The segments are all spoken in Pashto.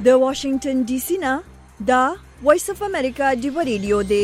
د واشنگټن ډي سي نه دا وایس اف امریکا ډیو ریډیو دی.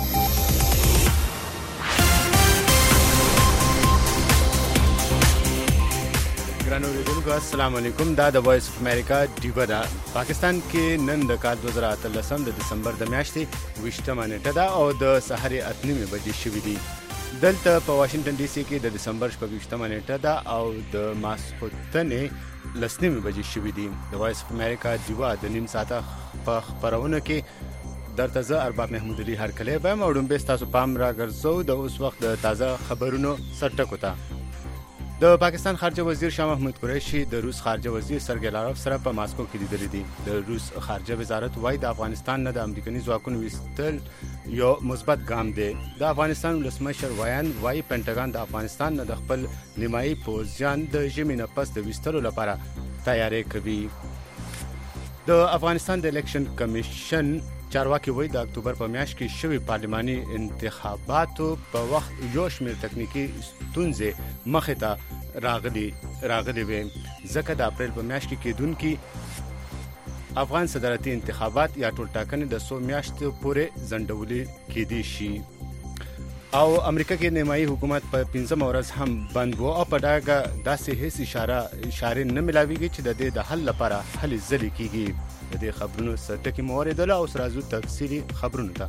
ګرانو اوریدونکو السلام علیکم. دا د وایس اف امریکا ډیو ده. پاکستان کې نن د کال 2013 د دسمبر د میاشتې 20مه نیټه ده او د سحر 8:30 بجې شوې دي. دلته په واشنگټن ډي سي کې د دسمبر 20مه نیټه ده او د ماسخوتنې 10:30 بجې شوې دي. د وایس اف امریکا ډیو د نیم ساعته په خبرونه کې درته زه ارباب محمود علي هرکلی وایم او ډومبه ستاسو پام راګرځو د اوس وخت د تازه خبرونو سرټکو ته. د پاکستان خارجه وزیر شاه محمود قریشي د روس خارجه وزیر سرګی لاروف سره په ماسکو کې لیدلي دي. د روس خارجه وزارت وايي د افغانستان نه د امریکایي ځواکونو ویستل یو مثبت ګام دی. د افغانستان ولسمشر وايي پینټاګان د افغانستان نه د خپل نیمایي پوځیان د ژمي نه پس د ویستلو لپاره تیاری کوي. د افغانستان د الیکشن کمیشن چارواکي وایي د اکتوبر په میاشت کې شوی پارلماني انتخاباتو په وخت یو شمېر تکنیکی ستونزې مخې ته راغلي وي، ځکه د اپریل په میاشت کې کېدونکي افغان صدارتي انتخابات یا ټولټاکنې د 100 میاشتو پورې ځنډولې کېدی شي. او امریکا کې نیمایي حکومت په 15 ورځ هم بند و او په ډاګه داسې هیڅ اشاره نه ملاویږي چې د دې د حل لپاره هلې ځلې کیږي. د دې خبرونو سرټکي مو اورېدل او اوس راځو تفصیلي خبرونو ته.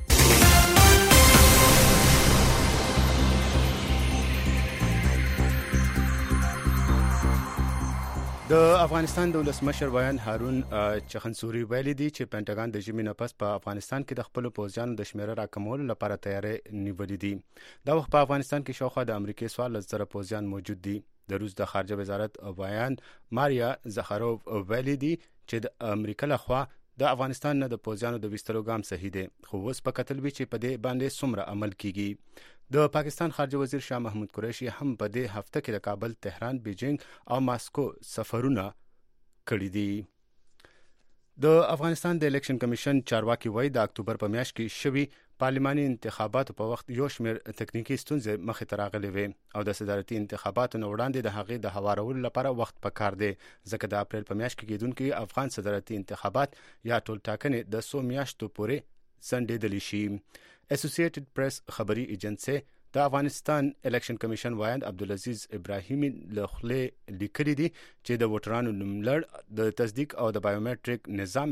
د افغانستان د ولسمشر ویان هارون چخنسوري ویلي دي چې پینټاګان د ژمي نه پس په افغانستان کې د خپل پوځیانو د شمیره راکمولو لپاره تیاری نیولې دي. دا وخت په افغانستان کې شاوخوا د امریکای 14,000 پوځیان موجود دي. د روس د خارجه وزارت ویان ماریا زخاروف ویلي دي چې د امریکا لخوا د افغانستان نه د پوځیانو د ویستلو ګام صحیح دی، خو اوس په کتل وی چې په دې باندې څومره عمل کیږي. د پاکستان خارجه وزیر شاه محمود قریشي هم په دې هفته کې د کابل، تهران، بیجینګ او ماسکو سفرونه کړي دي. د افغانستان د الیکشن کمیشن چارواکي وایي د اکتوبر په میاشت کې شوی پارلماني انتخاباتو په وخت یو شمېر تکنیکی ستونزې مخې ته راغلي وي او د صدارتي انتخاباتو نه وړاندې د هغې د هوارولو لپاره وخت پکار دی، ځکه د اپریل په میاشت کې کېدونکي افغان صدارتي انتخابات یا ټولټاکنې د 100 میاشتو پورې ځنډېدلی شي. اسوسییټډ پریس خبري ایجنسي د افغانستان الیکشن کمیشن وایند عبدالعزیز ابراهیمي له خولې لیکلي دي چې د ووټرانو نوملړ د تصدیق او د بایومټریک نظام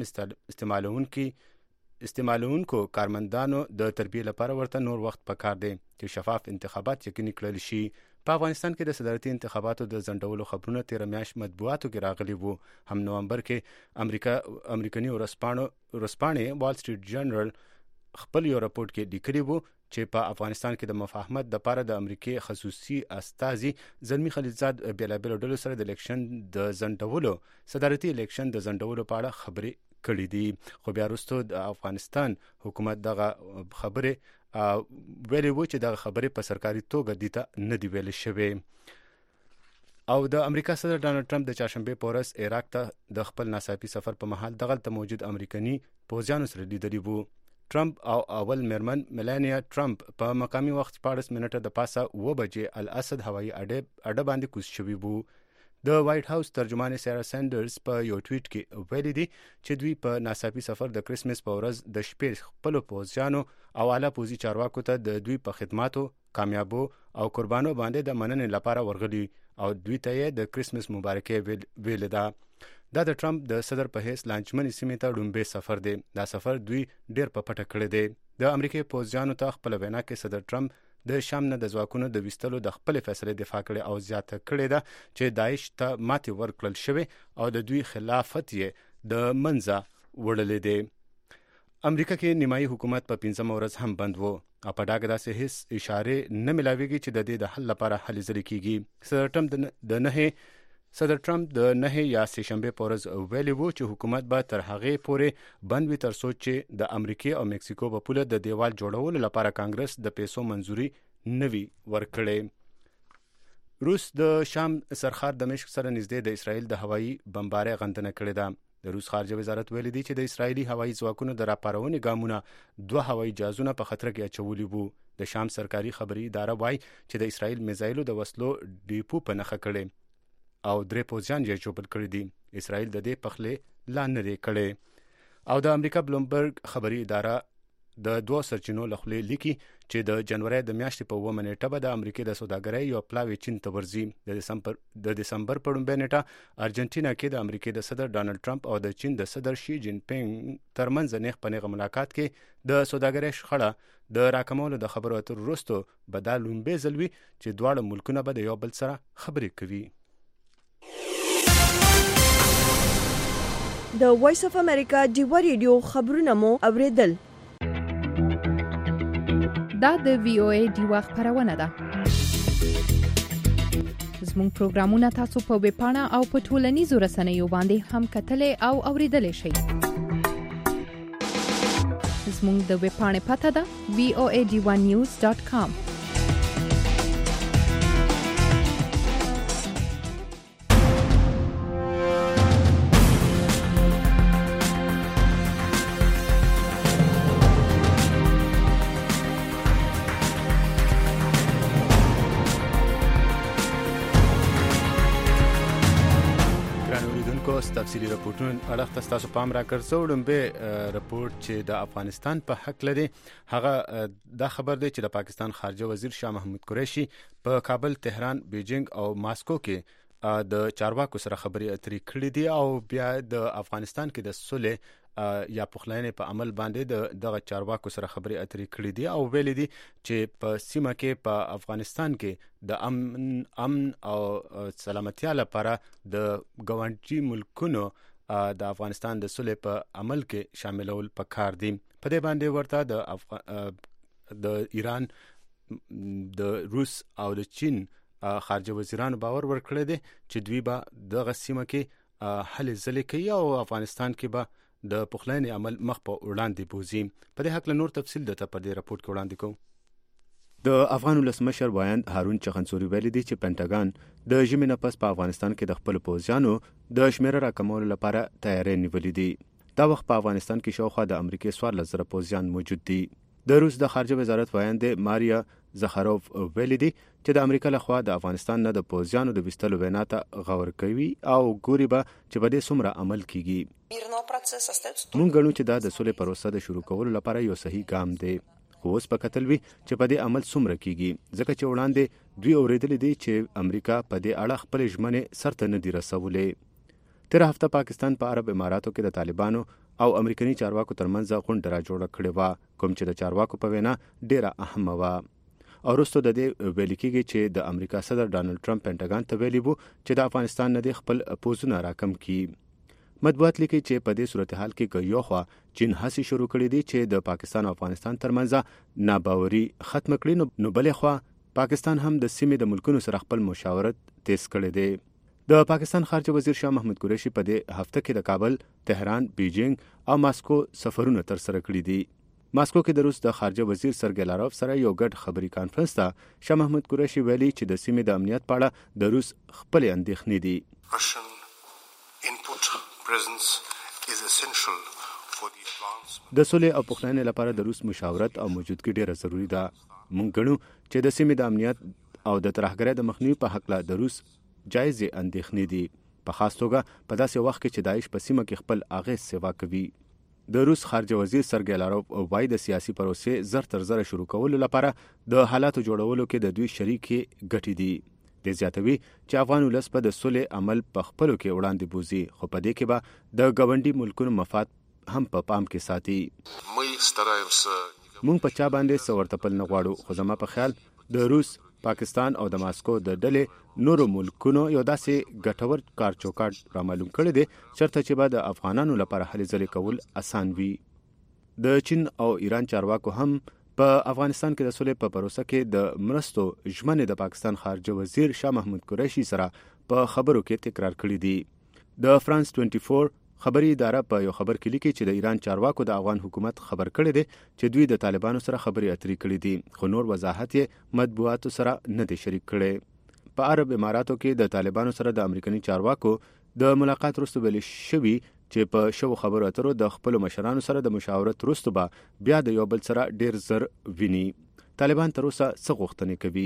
استعمالونکو کارمندانو د تربیې لپاره ورته نور وخت پکار دی چې شفاف انتخابات یقیني کړل شي. په افغانستان کې د صدارتي انتخاباتو د ځنډولو خبرونه 13 میاشت مطبوعاتو کې راغلي وو. هم نومبر کې امریکایي ورځپاڼې وال سټریټ جرنل خپل یو راپورټ کې لیکلي وو چې په افغانستان کې د مفاهمت لپاره د امریکای خصوصي استازي زلمی خلیلزاد بیلابیلو ډلو سره د الیکشن د ځنډولو صدارتي الیکشن د ځنډولو په اړه خبرې کړې دي، خو بیا وروسته د افغانستان حکومت دغه خبرې ویلي وو چې دغه خبرې په سرکاري توګه دې ته نه دی ویل شوی. او د امریکا صدر ډانلډ ټرمپ د چهارشنبه په ورځ عراق ته د خپل ناڅاپي سفر په مهال دغلته موجود امریکایي پوځیانو سره لیدلي وو. ټرمپ او اول میرمن میلانیا ټرمپ په مقامي وخت 14 منټه د پاسه 2 بجې الاسد هوایي اډه باندې کوز شوي وو. د وایټ هاوس ترجمان سارا سینډرز په یو ټویټ کې ویلي دي چې دوی په ناڅاپي سفر د کرسمس په ورځ د شپې خپل پوځیانو او اعلی پوځي چارواکو ته د دوی په خدماتو، کامیابو او قربانو باندې د مننې لپاره ورغلي او دوی ته د کرسمس مبارکي ویل ده. دا د ټرمپ د صدر په حیث لانجمنې سیمې ته ډومبه سفر دی. دا سفر دوی ډیر په پټه کړی دی. د امریکای پوځیانو ته خپل وینا کې صدر ټرمپ د شام نه د ځواکونو د ویستلو د خپل فیصله دفاع کړي او زیاته کړې ده چې داعش ته ماتې ورکړل شوی او د دوی خلافت یې د منځه وړلې دی. امریکا کې نیمایي حکومت په 15 ورځ هم بند وو او په ډاګه داسې هیڅ اشاره نه ملاویږي چې د دې د حل لپاره هلې ځلې کیږي. صدر ټرمپ د 9 یا سهشنبه په ورځ ویلي وو چې حکومت به تر هغې پورې بند وي تر څو چې د امریکا او مکسیکو په پوله د دیوال جوړولو لپاره کانګرس د پیسو منځوري نه وي ورکړي. روس د شام سرخار دمشق سره نږدې د اسرائیل د هوایي بمبارۍ غندنه کړې ده. د روس خارجه وزارت ویلي دی چې د اسرائیلي هوایي ځواکونو د راپارونې ګامونه 2 هوایي جهازونه په خطر کې اچولي وو. د شام سرکاري خبري اداره وایي چې د اسرائیل میزایلو د وسلو ډیپو په نښه کړي او 3 پوځیان یې ژوبل کړي دي. اسرائیل د دې پخلې لا نه دی کړی او د امریکا بلومبرګ خبري اداره د دوه سرچینو له خولې لیکي چې د جنوري د میاشتې په 9 نیټه به د امریکا د سوداګرۍ یو پلاوی چین ته ورځي. د دسمبر په 1 نیټه ارجنټینا کې د امریکا د صدر ډانلډ ټرمپ او د چین د صدر شي جین پینګ ترمنځ نیغ په نیغه ملاقات کې د سوداګرۍ شخړه د راکمولو د خبرو اترو وروسته به دا لومبې ځل وي چې دواړه ملکونه به د یو بل سره خبرې کوي. د وایس اف امریکا ډیوا ریډیو خبرونه مو اوریدل. دا د وی او ای ډیوا خبرونه ده. زموږ پروګرامونه تاسو په ویب پاڼه او په ټولنیزو رسنیو باندې هم کتلای او اوریدلای شئ. زموږ د ویب پاڼې پته ده voadivanews.com. تفصیلی راپورټونه اړه تاسو پام راکړئ. به راپورټ چې د افغانستان په حق لري هغه دا خبر دی چې د پاکستان خارجه وزیر شاه محمود قریشي په کابل، تهران، بیجینګ او ماسکو کې د چارواکو سره خبرې اترې کړې دي او بیا د افغانستان کې د صلح یا پخلاینې په عمل باندې دغه چارواکو سره خبرې اترې کړې دي او ویلي دي چې په سیمه کې په افغانستان کې د امن او سلامتیا لپاره د ګاونډي ملکونو د افغانستان د صلح په عمل کې شاملول پکار دي. په دې باندې ورته د ایران، د روس او د چین خارجه وزیرانو باور ورکړی دی چې دوی به دغه سیمه کې هلې ځلې کوي او افغانستان کې به د پخلاینې عمل مخ په وړاندې بوزي. په دې حق له نور تفصیل د په دې راپورټ کې وړاندې کوم. د افغان ولسمشر وایند هارون چغنسوري ویلي دی چې پینټاګان د ژمي نه پس په افغانستان کې د خپل پوځیانو د شمیره راکمولو لپاره تیاری نیولې دي. دا وخت په افغانستان کې شاوخوا د امریکا 14,000 پوځیان موجود دي. د روس د خارجه وزارت وایند ماریا زخاروف ویلي دی چې د امریکا لخوا د افغانستان نه د پوځیانو د وستلو وینا ته غور کوي او ګوري به چې په دې څومره عمل کیږي. مونږ ګڼو چې دا د صلح پروسه د شروع کولو لپاره یو صحیح ګام دی، خو اوس په کتل وی چې په دې عمل څومره کیږي، ځکه چې وړاندې دوی اوریدل دي چې امریکا په دې اړه خپل ژمنې سرته نه دی رسولې. تیر هفته پاکستان په عرب اماراتو کې د طالبانو او امریکایي چارواکو ترمنځ غونډه را جوړه کړې و، کوم چې د چارواکو په وینا ډیره اهمه و. او وروسته د دې ویل کېږي چې د امریکا صدر ډانلډ ټرمپ پینټاګان ته ویلي وو چې د افغانستان نه د خپل پوځونه راکم کړي. مطبوعات لیکي چې په دې صورتحال کې یو خوا چین هڅې شروع کړې دي چې د پاکستان او افغانستان ترمنځ ناباوري ختم کړي، نو بلې خوا پاکستان هم د سیمې د ملکونو سره خپل مشاورت تیز کړی دی. د پاکستان خارجه وزیر شاه محمود قریشي په دې هفته کې د کابل، تهران، بیجینګ او ماسکو سفرونه تر سره کړي دي. ماسکو کې د روس د خارجه وزیر سرګی لاروف سره یو ګډ خبري کانفرنس ته شاه محمود قریشي ویلي چې د سیمې د امنیت په اړه د روس خپل اندېښنې دي. د صلح او پخلاینې لپاره د روس مشاورت او موجودګي ډیره ضروری ده. موږ ګڼو چې د سیمې د امنیت او د ترهګرۍ د مخنیوي په حق له د روس جایز اندېښنې دي، په خاص توګه په داسې وخت کې چې داعش په سیمه کې خپل اغیز سیوا کوي. د روس خارجه وزیر سرګی لاروف وايي د سیاسي پروسې زر تر زر شروع کولو لپاره د حالاتو جوړولو کې د دوی شریکي ګټې دي. د زیاتوي چې افغان ولس په د صلح عمل په خپلو کې وړاندې بوزي، خو په دې کې به د ګاونډي ملکونو مفاد هم په پام کې ساتي. مونږ په چا باندې څورته پل نه غواړو، خو زما په خیال د روس، پاکستان او د ماسکو د ډلې نورو ملکونو یو داسې ګټور کار چوکاټ را معلوم کړی دی چرته چې به د افغانانو لپاره هلې ځلې کول اسان وي. د چین او ایران چارواکو هم په افغانستان کې د صلح په پروسه کې د مرستو ژمنې د پاکستان خارجه وزیر شاه محمود قریشي سره په خبرو کې تکرار کړي دي. د فرانس 24 خبري اداره په یو خبر کې لیکي چې د ایران چارواکو د افغان حکومت خبر کړی دی چې دوی د طالبانو سره خبرې اترې کړې دي، خو نور وضاحت یې مطبوعاتو سره نه دی شریک کړی. په عرب اماراتو کې د طالبانو سره د امریکایي چارواکو د ملاقات وروسته ویل شوی چې په شو خبرو اترو د خپل مشرانو سره د مشاورت وروسته به بیا د یو بل سره ډیر زر ویني. طالبان تر اوسه څه غوښتنې کوي؟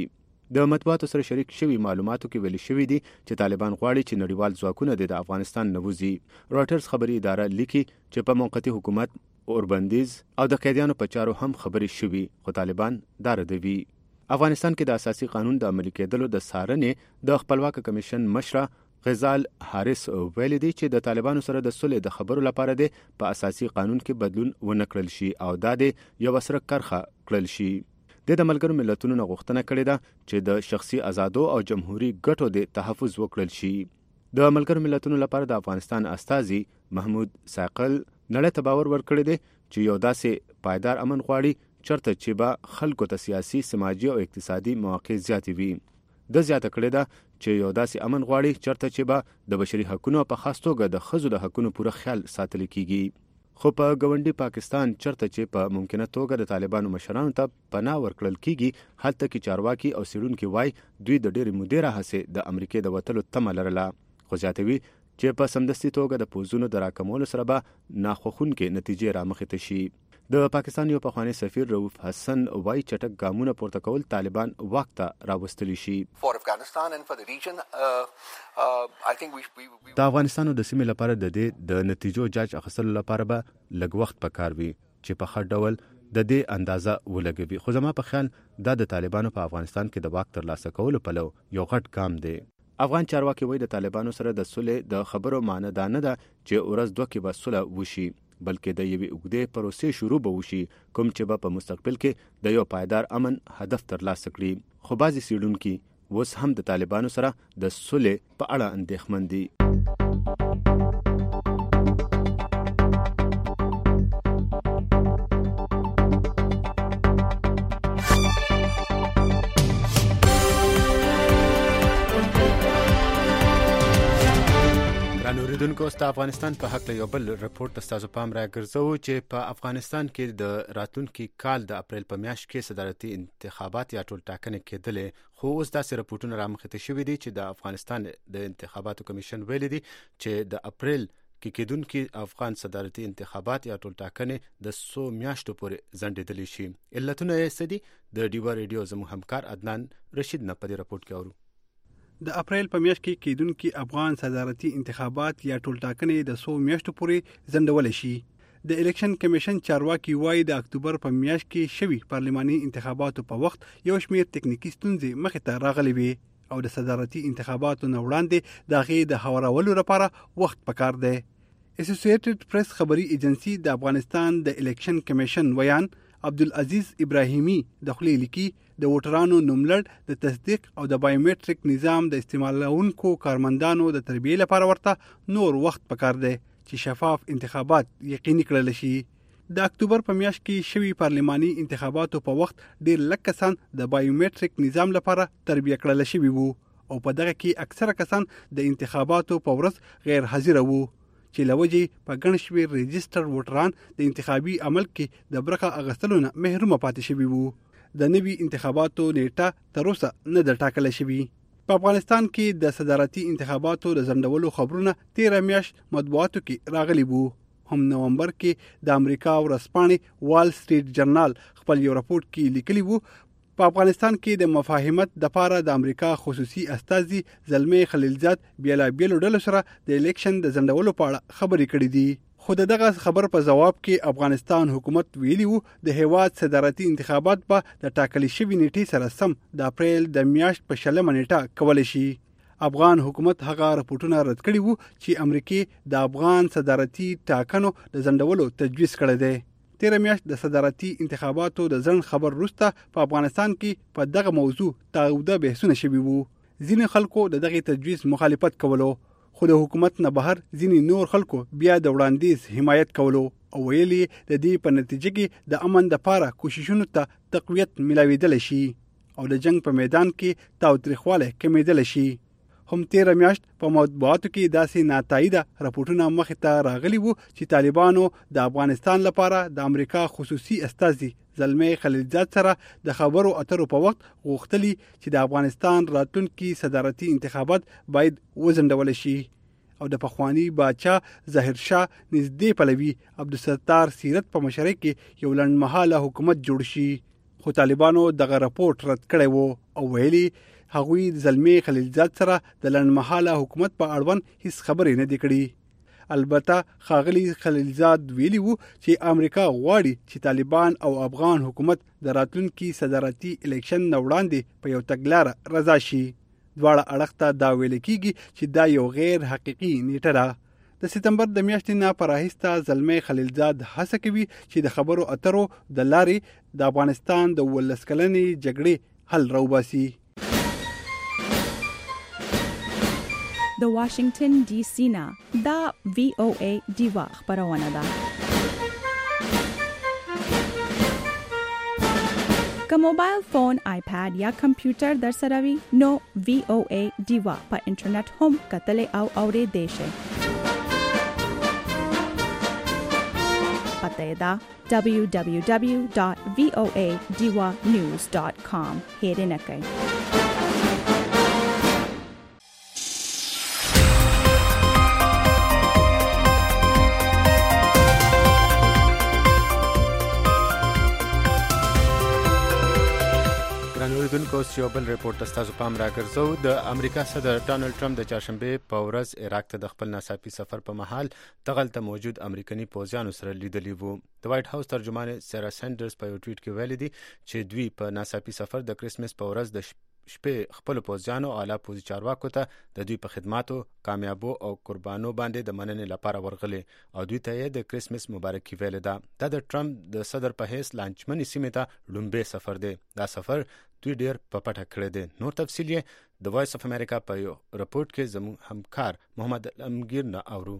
د مطبوعاتو سره شریک شوي معلوماتو کې ویل شوي دي چې طالبان غواړي چې نړیوال ځواکونه د افغانستان نه وځي. رويټرز خبري اداره لیکي چې په موقتی حکومت اوربندیز او د قیدیانو په چارو هم خبرې شوي، خو طالبان دا ردوي. افغانستان کې د اساسي قانون د عملي کېدلو د څارنې د خپلواک کمیشن مشره غزال حارث ویلي دی چې د طالبانو سره د صلح د خبرو لپاره د په اساسي قانون کې بدلون ونه کړل شي او دا د یو سره کرخه کړل شي. د ملګرو ملتونو نه غوښتنه کړې ده چې د شخصي آزادو او جمهوریت ګټو د تحفظ وکړل شي. د ملګرو ملتونو لپاره د افغانستان استازي محمود ثاقل نړۍ ته باور ورکړی دی چې یو داسې پایدار امن غواړي چرته چې به خلکو ته سیاسي، سماجي او اقتصادي مواقع زیاتې وي. د زیاته کړې ده چې یو داسې امن غواړي چرته چې به د بشري حقوقو په خاص توګه د ښځو د حقوقو پوره خیال ساتل کیږي. خو په ګاونډي پاکستان چرته چې په ممکنه توګه د طالبانو مشرانو ته پناه ورکړل کیږي، هلته کې چارواکي او څېړونکي وایي دوی د ډېرې مودې راهیسې د امریکې د وتلو تمه لرله، خو زیاتوي چې په سمدستي توګه د پوځونو د راکمولو سره به ناخوښونکې نتیجې رامخې ته شي. د پاکستان یو پخوانی سفیر رؤوف حسن وایي چټک ګامونه پورته کول طالبان واک ته راوستلی شي. د افغانستان د سیمې لپاره د دې د نتیجو جاج اخیستلو لپاره به لږ وخت پکار وي چې په ښه ډول د دې اندازه ولګوي، خو زما په خیال دا د طالبانو په افغانستان کې د واک ترلاسه کولو پلو یو غټ ګام دی. افغان چارواکي وایي د طالبانو سره د صلح د خبرو معنی دا نه ده چې ورځ دوه کې به صلح وشي، بلکې د یوې اوږدې پروسې شروع به وشي کوم چې به په مستقبل کې د یو پایدار امن هدف ترلاسه کړي. خو بعضې څېړونکي اوس هم د طالبانو سره د صلح په اړه اندېښمن دي. اوریدونکو د افغانستان په حق له یو بل رپورټ ته ستاسو پام راګرځوو چې په افغانستان کې د راتلونکي کال د اپریل په میاشت کې صدارتي انتخابات یا ټولټاکنې کېدلې، خو اوس داسې رپورټونه رامخته شوي دي چې د افغانستان د انتخاباتو کمیشن ویلي دي چې د اپریل کې کېدونکي افغان صدارتي انتخابات یا ټولټاکنې د 100 میاشتو پورې ځنډېدلی شي. علتونه یې څه دي؟ د ډیوا ریډیو زموږ همکار عدنان رشید نه په دې رپورټ کې اورو. د اپریل په میاشت کې کېدونکي افغان صدارتي انتخابات یا ټولټاکنې د 100 میاشتو پورې ځنډول شي. د الیکشن کمیشن چارواکي وایي د اکتوبر په میاشت کې شوي پارلماني انتخاباتو په وخت یو شمېر تکنیکی ستونزې مخې ته راغلي وي او د صدارتي انتخاباتو نه وړاندې د هغې د هوارولو لپاره وخت پکار دی. اسوسییټډ پریس خبري ایجنسی د افغانستان د الیکشن کمیشن ویان عبدالعزیز ابراهیمی د خولې لیکي د ووټرانو نوملړ د تصدیق او د بایومټریک نظام د استعمالونکو کارمندانو د تربیې لپاره ورته نور وخت پکار دی چې شفاف انتخابات یقیني کړل شي. د اکتوبر په میاشت کې شوي پارلماني انتخاباتو په وخت ډېر لږ کسان د بایومټریک نظام لپاره تربیه کړل شوي وو او په دغه کې اکثره کسان د انتخاباتو په ورځ غیر حاضر وو چې لوجې په ګڼ شمېر رجسټر ووټران د انتخابي عمل کې د برخه اخیستلو نه محرومه پاتې شوي وو. د نوي انتخاباتو نیټه تر اوسه نه ده ټاکله شوي. په افغانستان کې د صدارتي انتخاباتو د ځنډولو خبرونه 13 میاشت مطبوعاتو کې راغلي وو. هم نومبر کې د امریکا ورځپاڼې وال سټریټ جرنال خپل یو رپورټ کې لیکلي وو په افغانستان کې د مفاهمت د پاره د امریکا خصوصي استازي زلمي خلیلزاد بیلابیلو ډلو سره د الیکشن د ځنډولو په اړه خبرې کړې دي. خو دغه خبر په جواب کې افغانستان حکومت ویلي وو د هیواد صدارتي انتخابات به د ټاکلې شوی نیټې سره سم د اپریل د میاشت په 20 نیټه کول شي. افغان حکومت هغه رپورټونه رد کړي وو چې امریکا د افغان صدارتي ټاکنو د ځنډولو تجویز کړی دی. 13 میاشت د صدارتي انتخاباتو د ځنډ خبر وروسته په افغانستان کې په دغه موضوع تاوده بحثونه شوي وو. ځینې خلکو د دغه تجویز مخالفت کولو، خو د حکومت نه بهر ځینې نور خلکو بیا د وړاندیز حمایت کولو او ویلي د دې په نتیجه کې د امن د پاره کوششونو ته تقویت ملاویدل شي او د جنگ په میدان کې تاوتریخواله کمیدل شي. هم 13 میاشت په مطبوعاتو کې داسې ناتایده راپورټونه مخې ته راغلي وو چې طالبانو د افغانستان لپاره د امریکا خصوصي استازي زلمي خلیلزاد سره د خبرو اترو په وخت غوښتلی چې د افغانستان راتلونکي صدارتي انتخابات باید وځنډول شي او د پخوانی باچا ظاهر شاه نږدې پلوي عبدالستار سیرت په مشرۍ کې یو لنډمهاله حکومت جوړ شي. خو طالبانو دغه راپورټ رد کړی وو او ویلي هغوی زلمی خلیلزاد سره د لنډمهاله حکومت په اړوند هیڅ خبرې نه دي کړې. البته ښاغلي خلیلزاد ویلي وو چې امریکا غواړي چې طالبان او افغان حکومت د راتلونکي صدارتي الیکشن نه وړاندې په یو تګلاره رضا شي. دواړه اړخ ته دا ویل کېږي چې دا یو غیر حقیقي نیټه ده. د سپتمبر د میاشتې نه په راهیسته زلمی خلیلزاد هڅه کوي چې د خبرو اترو د لارې د افغانستان د 19 کلنې جګړې حل راوباسي. د واشنگټن ډي سي نه دا VOA دیوا خبرونه ده. که موبایل فون، آیپاد یا کمپیوټر در سره وي نو VOA دیوا په انټرنیټ هم کتلې او اورېدې شئ. پته دا www.voadiwanews.com هېر نه کړئ. اوریدونکو یو بل ریپورت تاسو پام راګرځو. د امریکا صدر ډانلډ ټرمپ د چهارشنبه په ورځ عراق ته د خپل ناڅاپي سفر په مهال دغلته موجود امریکایي پوځیانو سره لیدلی وو. د وایټ هاوس ترجمان سارا سینډرز په یو ټویټ کې ویلي دي چې دوی په ناڅاپي سفر د کرسمس په ورځ د شپې خپل پوځیانو او اعلی پوځي چارواکو ته د دوی په خدماتو، کامیابو او قربانو باندې د مننې لپاره ورغلي او دوی ته یې د کرسمس مبارکي ویلې ده. دا د ټرمپ د صدر په حیث لانجمنې سیمې ته لومبه سفر دی. دا سفر دوی ډیر په پټه کړی دی. نور تفصیل یې د وایس اف امریکا په یو رپورټ کې زموږ همکار محمد علمگیر نه اورو.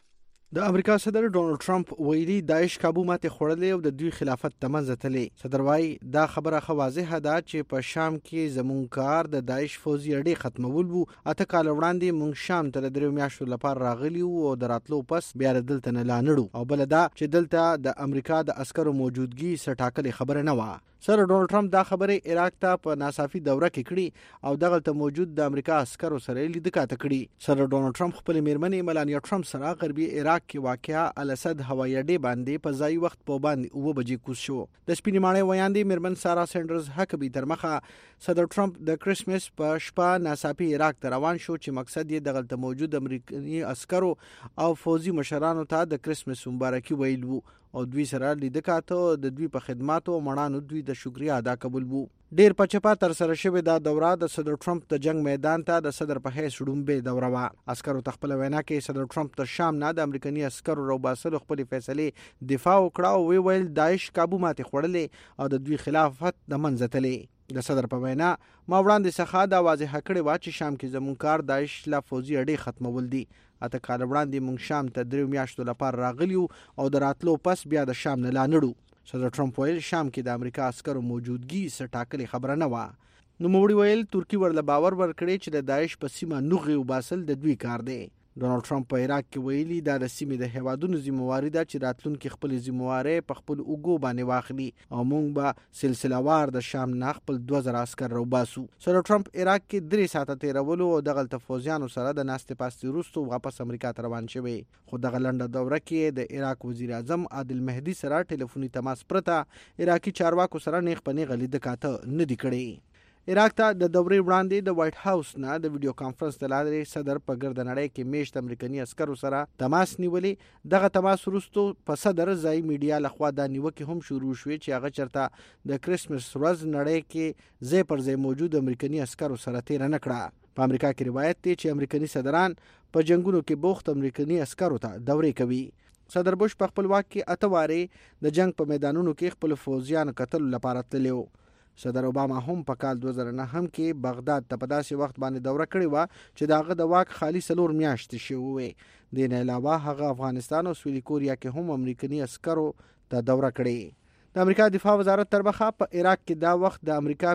د امریکا صدر ډونالد ټرمپ ویلي داعش کابو ماته خوړلې او د دوی خلافت تمنځ تللی. صدر وايي دا خبره خو واضحه ده چې په شام کې زمون کار د داعش فوزي اړې ختمول وو. اته کال وړاندې مونږ شام ته د 3 میاشتو لپاره راغلی او د راتلو پس بیا دلته نه لانړو او بل دا چې دلته د امریکا د عسکرو موجودګي سټاکلې خبره نه و. صدر ډونالد ټرمپ دا خبره عراق ته په ناڅاپي دوره کې کړي او دغلته موجود د امریکا عسکرو سره لیدکاته کړي. صدر ډونالد ټرمپ خپل میرمنې ملانیا ټرمپ سره غربي عراق کې واقعا الاسد هوایي اډې باندې په ځای وخت په باندې 2 بجې کوز شو. د سپینې ماڼۍ ویاندې میرمن سارا سینډرز حکبي تر مخه صدر ټرمپ د کرسمس په شپه ناڅاپي عراق ته روان شو چې مقصد یې دغلته موجود امریکایي عسکرو او فوزي مشرانو ته د کرسمس مبارکي ویل وو او دوی سره لیدکاته د دوی په خدماتو او مړانو دوی د شکریا ادا کول وو. ډیر پچپا تر سره شوی دا دوره د صدر ټرمپ د جنگ میدان ته د صدر په حیث ډومبه دوره وا. عسکرو تخپل وینا کې صدر ټرمپ تر شام نه د امریکایي عسکرو روباسلو خپل فیصله دفاع وکړه او ویل داعش کابو ماته خوړلې او د دوی خلافت د منځتلې. د صدر په وینا ما وړاندې څخه دا واضح کړی و چې شام کې زمون کار داعش لا فوزي اړې ختمول دي. اته کال وړاندې مونږ شام ته 3 میاشتو لپاره راغلیو او د راتلو پس بیا د شام نه لانړو. صدر ټرمپ ویل شام کې د امریکا عسکرو موجودګي سټاکلې خبره نه و. نو موړي ویل ترکی ورله باور ورکړي چې د داعش په سیمه نوغي وباسل د دوی کار دی. ډونالد ټرمپ په عراق کې ویلي دا د سیمې د هوادونو ذمہواری ده چې راتلونکي خپل ذمہواری په خپل اوګو باندې واخلي او موږ به سلسله وار د شام نه خپل 2000 عسكر روباسو. صدر ټرمپ عراق کې 3 ساعته تیرولو او دغه تفوزیانو سره د ناستې پاستې وروسته واپس امریکا ته روان شوی. خو دغه لنډه دوره کې د عراق وزیر اعظم عادل مهدي سره ټلیفوني تماس پرته عراقي چارواکو سره نیغ پنی غلي د کاته نه دی کړی. عراق ته د دورې وړاندې د وایټ هاوس نه د ویډیو کانفرنس د لارې صدر په ګرد نړۍ کې میشت امریکایي عسکرو سره تماس نیولې. دغه تماس وروسته په صدر ځای میډیا لخوا د نیوکې هم شروع شوې چې هغه چرته د کرسمس ورځ نړۍ کې ځای پر ځای موجود امریکایي عسکرو سره تیر نه کړه. په امریکا کې روایت دی چې امریکایي صدران په جنگونو کې بوخت امریکایي عسکرو ته دورې کوي. صدر بوش په خپل واک کې اتوارې د جنگ په میدانونو کې خپل فوجیان قتل لپاره تللیو. صدر اوباما هم په کال 2009 کې بغداد ته په داسې وخت باندې دوره کړې و چې داغه د واک خالی 4 میاشتې شوې. د نه علاوه هغه افغانستان او سویلي کوریا کې هم امریکایي عسکرو ته دوره کړې. د امریکا دفاع وزارت تر مخه په عراق کې دا وخت د امریکا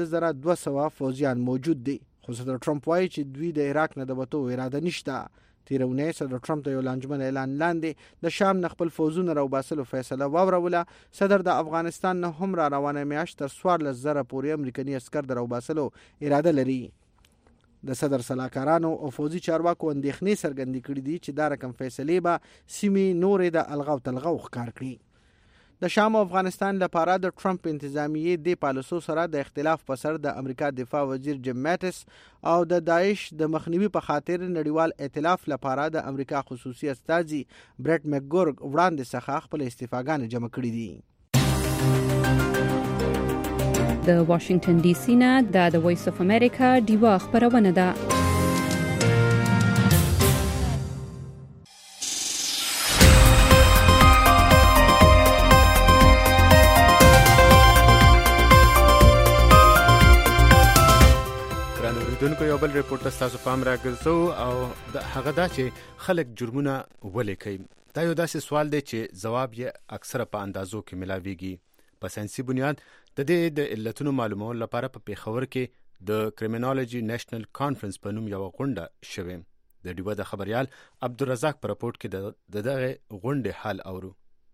15200 فوجیان موجود دي. خو صدر ټرمپ وايي چې دوی د عراق نه د وټو اراده نشته. تیرونه صدر ټرمپ د یو لانجمن اعلان لاندې د شام نه خپل فوزونه راوباسلو فیصله واوروله. صدر د افغانستان نه هم را روانه میاشت تر 14,000 پورې امریکایي عسكر راوباسلو اراده لري. د صدر سلاکارانو او فوزي چارواکو اندېښنې څرګندې کړې دي چې دا رقم فیصله به سیمې نورې د الغاو تلغاو ښکار کړي. د شام او افغانستان لپاره د ټرمپ انتظامیه د پالیسو سره د اختلاف په سر د امریکا دفاع وزیر جیم ماټس او د داعش د مخنیوي په خاطر نړیوال ائتلاف لپاره د امریکا خصوصي استازي برټ مکګورګ وړاندې څخه خپل استعفاګانې جمع کړې دي. د واشنگټن ډي سي نه د وایس اف امریکا ډیوا خبرونه ده. دونکو یو بل ریپورت تاسو پام راګرځو او هغه دا چې خلک جرمونه ولې کوي. دا یو داسې سوال دی چې جواب یې اکثره په اندازو کې ملاويږي. په ساينسي بنیاد د دې د علتونو معلومولو لپاره په پیښور کې د کریمینالوجي نېشنل کانفرنس په نوم یو غونډه شوه. د ډیوه د خبريال عبدالرزاق په راپورټ کې دغه غونډه حال اورو.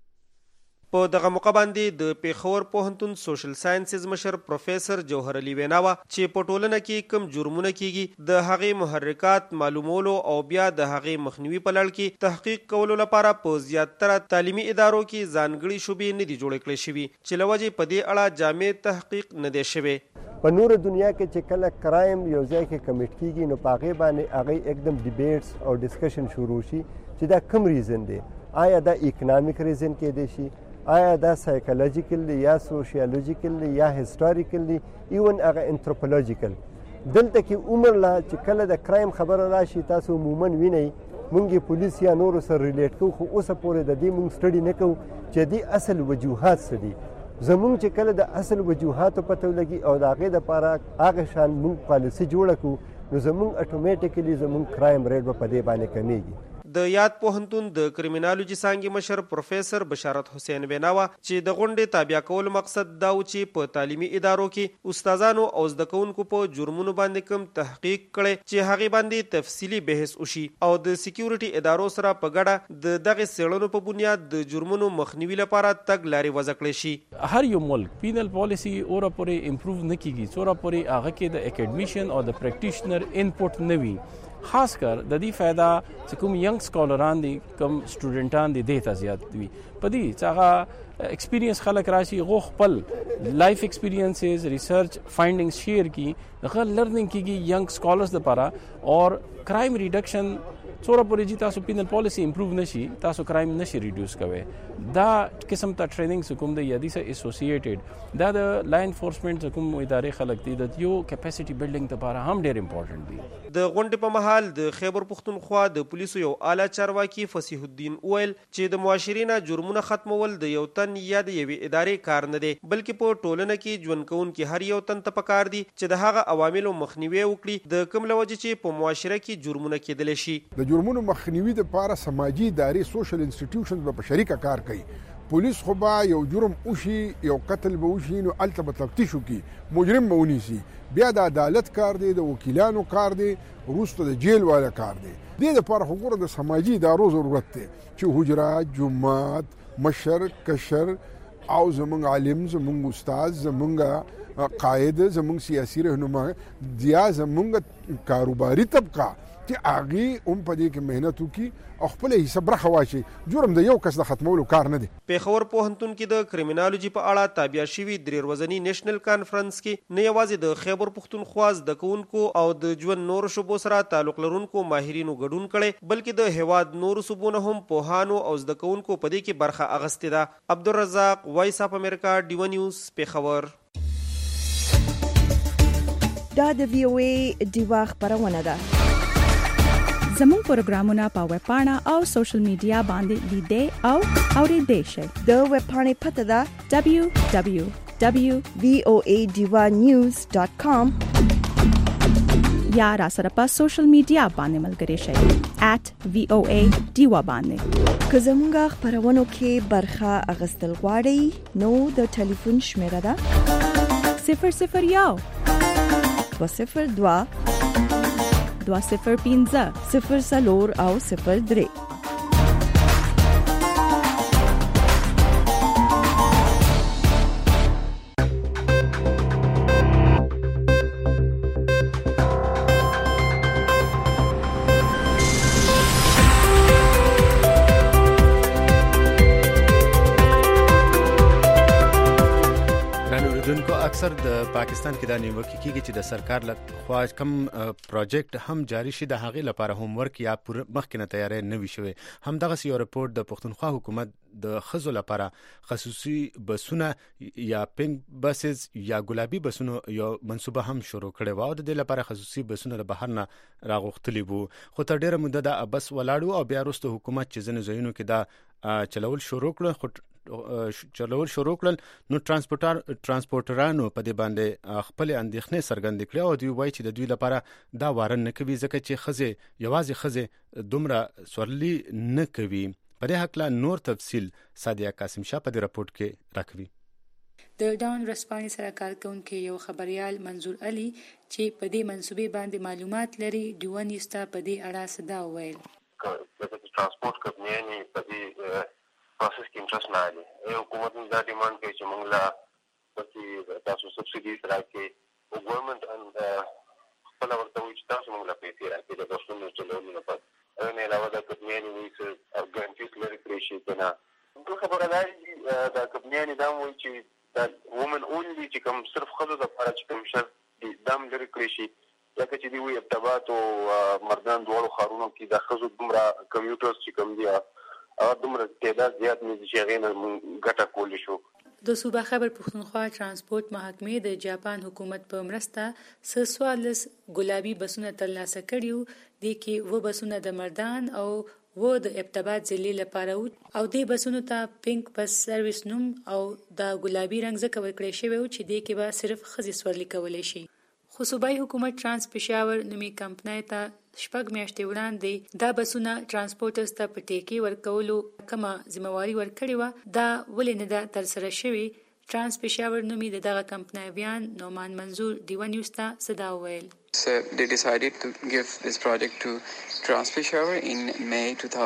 په دغه موقع باندې د پیښور پوهنتون سوشل ساينسز مشر پروفیسور جوهر علي ویناوه چې په ټولنه کې کم جرمونه کیږي د هغې محرکات معلومولو او بیا د هغې مخنیوي په لړ کې تحقیق کولو لپاره په زیاتره تعلیمي ادارو کې ځانګړي شوبې نه دي جوړې کړې شوي چې له وجې په دې اړه جامع تحقیق نه دی شوی. په نور دنیا کې چې کله کرایم یو ځای کې کمیټ کیږي نو په هغې باندې هغې एकदम ډیبیټس او ډسکشن شروع شي چې دا کوم ریزن دی. آیا دا اکنامک ریزن کېدی شي، آیا دا سایکولوژیکل دی یا سوشیولوژیکل دی یا هیسټوریکل دی، ایون هغه انتروپولوژیکل. دلته کې عمر لا چې کله د کرایم خبره راشي تاسو عموما وینئ مونږ پولیس یا نورو سره ریلیټ کوو، خو اوسه پورې د دې مونږ سټډي نه کوو چې دې اصل وجوهات څه دي. زمونږ چې کله د اصل وجوهاتو پته ولګي او د هغې دپاره هغه شان مونږ پالیسي جوړه کړو نو زمونږ اټومیټیکلی زمونږ کرایم ریټ به په دې باندې کمیږي. د یاد پوهنتون د کریمینالوجي څانګې مشر پروفیسور بشارت حسین ویناوه چې د غونډې تابع کولو مقصد دا و چې په تعلیمي ادارو کې استادانو او زده کوونکو په جرمونو باندې کوم تحقیق کړي چې هغې باندې تفصیلي بحث وشي او د سکیورټي ادارو سره په ګډه د دغه څېړنو په بنیاد د جرمونو مخنیوي لپاره تګ لارې وضع کړی شي. هر یو ملک پینل پالیسي اوره پورې امپروو نه کیږي څوره پورې هغه کې د اکیډمیشن او د پریکټیشنر انپوټ نه وي. خاص کر د دې فایده چې کوم ینګ سکالران دي کوم سټوډنټان دي د ته زیات دي په دې چې هغه ایکسپیرینس خلک راشي غو خپل لایف ایکسپیرینسز ریسرچ فایندینګز شیر کی هغه لرنینګ کیږي ینګ سکالرز لپاره اور کرائم ریډکشن څوره پورې چې تاسو پینل پالیسي امپروو نشي تاسو کرائم نشي ریډیوس کوئ. دا قسم ته ټریننګ کوم دی یادي سره اسوسییټډ دا د لا انفورسمنت کوم ادارې خلک دي د یو کیپاسټي بلډینګ لپاره هم ډیر امپورټنت دي. د غونډې په مهال د خیبر پختونخوا د پولیسو یو اعلی چارواکي فصیح الدین وویل چې د معاشرینه جرمونه ختمول د یو تن یا د یوې ادارې کار نه دی بلکې په ټولنه کې ژوند کوونکي هر یو تن ته پکار دي چې د هغه عواملو مخنیوي وکړي د کوم لوجه چې په معاشره کې جرمونه کېدلی شي. د جرمونو مخنیوي لپاره سماجی ادارې سوشل انسټیټیوشنز په شریکه کار کوي. پولیس خو به یو جرم وشي یو قتل به وشي نو الته به تفتیش وکړي مجرم به ونیسي بیا د عدالت کار دی د وکیلانو کار دی وروسته د جیل والا کار دی. دې لپاره خو ګوره د سماجی ادارو ضرورت دی چې حجرات جماعت مشر کشر او زمونږ عالم زمونږ استاد زمونږ قائد زمونږ سیاسي رهنما یا زمونږ کاروباري طبقه چې هغې هم په دې کې مهنت وکړي او خپله حصه برخه واچي. جرم د یو کس د ختمولو کار نه دی. پیښور پوهنتون کې د کریمینالوجي په اړه تابع شوي درې ورځني نېشنل کانفرنس کې نه یوازې د خیبر پختونخوا زده کوونکو او د ژوند نورو شعبو سره تعلق لرونکو ماهرینو ګډون کړی بلکې د هیواد نورو صوبونو هم پوهانو او زده کوونکو په دې کې برخه اخیستې ده. عبدالرزاق وایس اف امریکا ډیو نیوز پیښور. دا د VOA ډیوا خبرونه ده. زموږ پروګرامونه په ویب پاڼه او سوشل میډیا باندې لیدئ او اوریدئ شئ. د ویب پاڼې پته ده www.voadivanews.com یا را سره په سوشل میډیا باندې ملګري شئ @VOA ډیوا باندې. که زموږ خبرونو کې برخه اخیستل غواړئ نو د ټلیفون شمیره ده 001 202 205 04 او 03. اکثر د پاکستان کې د نیوکې کېږي چې د سرکار له خوا کم پروجیکټ هم جاری شي د هغې لپاره هم ورک یا مخکې نه تیاری نه وي شوی. همدغسې یو رپورټ د پښتونخوا حکومت د ښځو لپاره خصوصي بسونه یا پینک بسز یا ګلابي بسونو یو منصوبه هم شروع کړې وه او د دې لپاره خصوصي بسونه له بهر نه راغوښتلي وو، خو تر ډېره موده دا بس ولاړ او بیا وروسته حکومت چې ځینو ځایونو کې دا چلول شروع کړل نو ترانسپورټرانو په دې باندې خپل اندېښنې څرګندې کړې او دوی وایي چې د دوی لپاره دا وارن نه کوي ځکه چې ښځې دومره سورلي نه کوي. په دې هکله نور تفصیل سادیه قاسم شاه په دې رپورټ کې راکوي. د ډاون ورځپاڼې سره کارکونکي یو خبريال منظور علي چې په دې منصوبې باندې معلومات لري ډیو نیوز ته په دې اړه صدا وویل. د ټرانسپورټ کمپنیانې په دې پروسس کې انټرست نه لري. حکومت دا ډیمانډ کوي چې موږ لا پکې تاسو سبسایډي راکړي او ګورنمنت خپل ورته وایي چې تاسو موږ لا پیسې راکړي د بسونو چلولو لپاره. نه علاوه د کمپنیانې وایي چې ګارانټیز لري کړی شي که نه. بل خبره دا د کمپنیانې دا وایي چې دا وومن اونلی چې کوم صرف ښځو دپاره چې کوم شرط دا هم لرې کړی شي ځکه چې دوی وایي ارتباط او مردان دواړو ښارونو کې د ښځو دومره کمپیوټرز چې کوم دي هغه دومره تعداد زیات نه دي چې هغې نه موږ ګټه کولی شو. د صوبه خبر پښتونخوا ترانسپورټ محکمې د جاپان حکومت په مرسته 14 ګلابي بسونه ترلاسه کړي. دې کې 7 بسونه د مردان او د ارتباط ضلع لپاره او دې بسونو ته پینک بس سرویس نوم او د ګلابي رنګ ځکه ورکړی شوی و چې دې کې به صرف ښځې سورلي کولی شي. خو صوبایي حکومت ټرانس پېښور نومي کمپنۍ ته 6 میاشتې وړاندې دا بسونه ترانسپورټرز ته په ټیکې ورکولو کومه ذمہواري ورکړې وه، دا ولې نه ده ترسره شوې. ټرانس پېښور نومي د دغه کمپنیویان نومان منظور ډیو نیوز ته صدا وویل. So they decided to give this project to Trans Peshawar in May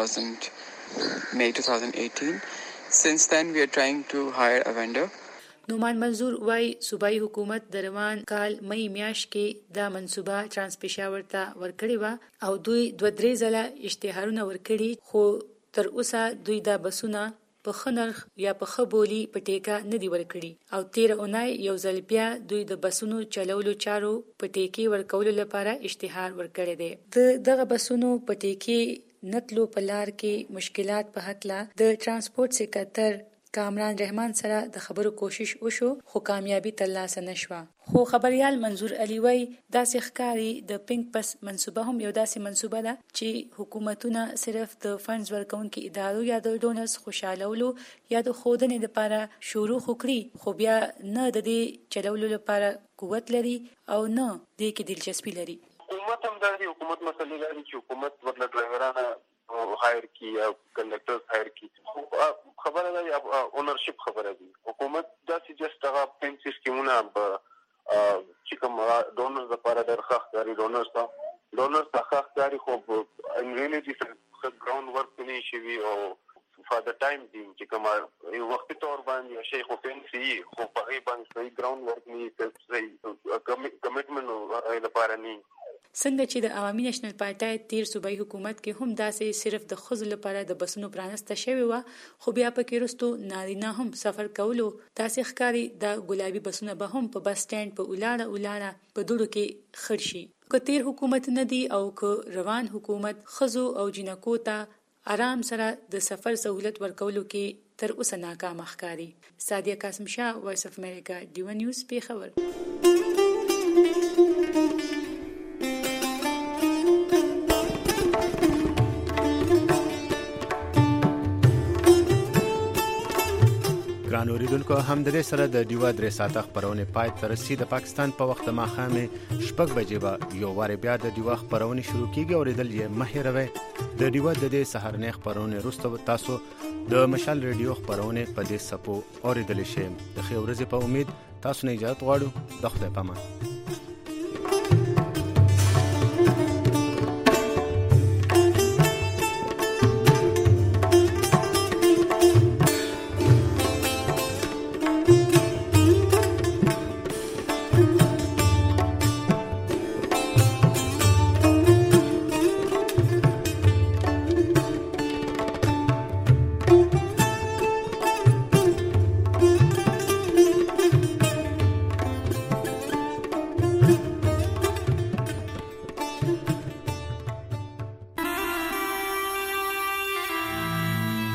2018. Since then we are trying to hire a vendor. نومان منظور وای صوبایي حکومت د روان کال مئی میاشت کې دا منصوبه ترانس پېښور ته ورکړې وه او دوی 2-3 ځله اشتهارونه ورکړي، خو تر اوسه دوی دا بسونه په ښه نرخ یا په ښه بولي په ټیکه نه دي ورکړي او 13 اونۍ یو ځل بیا دوی د بسونو چلولو چارو په ټیکې ورکولو لپاره اشتهار ورکړی دی. د دغه بسونو په ټیکې نتلو په لار کې مشکلات په هکله د ترانسپورټ سکرټر کامران رحمان سره د خبرو کوشش وشو خو کامیابی ترلاسه نشوه. خو خبريال منظور علي وای داسې ښکاري د پینک بس منصوبه هم یو داسې منصوبه ده چې حکومتونه صرف د فنډز ورکونکو ادارو یا د ډونرز خوشالولو یا د خودنې لپاره شروع وکړي، خو بیا نه د دې چلولو لپاره قوت لري او نه د کې دلچسپي لري. حکومت هم د حکومت مسلې لري چې حکومت ورله ډرایورانه هایر کی یا کنډکټرز هایر کی. خبره ده اونرشپ خبره دي. حکومت داسې جست هغه پنسي سکیمونه چې کوم ډونرز لپاره درخواست کوي ډونرز ته خاص کاری خو ان ریلیټی ګراوند ورک نه شي او فار د ټایم بینګ چې کوم یو وخت تور باندې شي خو فنسي خو په غي باندې صحیح ګراوند ورک نه صحیح کمټمنټ لپاره نه. څنګه چې د عوامي نېشنل پارټۍ تیر صوبایي حکومت کې هم داسې صرف د ښځو لپاره د بسونو پرانسته شوی و، خو بیا پکې وروستو نارینه هم سفر کولو داسې ښکاري د ګلابي بسونه به هم په بس سټینډ په ولاړه په دوړو کې خړ شي. که تیر حکومت نه دی او که روان حکومت ښځو او جنکو ته آرام سره د سفر سہولت ورکولو کې تر اوسه ناکام ښکاري. سادیه قاسم شاه، وایس اف امریکا، ډیو نیوز، پیښور. ګران اوریدونکو، هم د دې سره د ډیوا 3 ساعته خبرونه پای ته رسیدي. د پاکستان په وخت ماښام 6 بجې به یو واره بیا د ډیوا خبرونه شروع کیږي. اوریدل یې مه هیروئ. د ډیوا د دې سهارنۍ خبرونه وروسته تاسو د مشال ریډیو خبرونه په دې سپو اوریدل شي. د خیر ورځې په امید تاسو نه اجازه غواړو. د خدای پامان.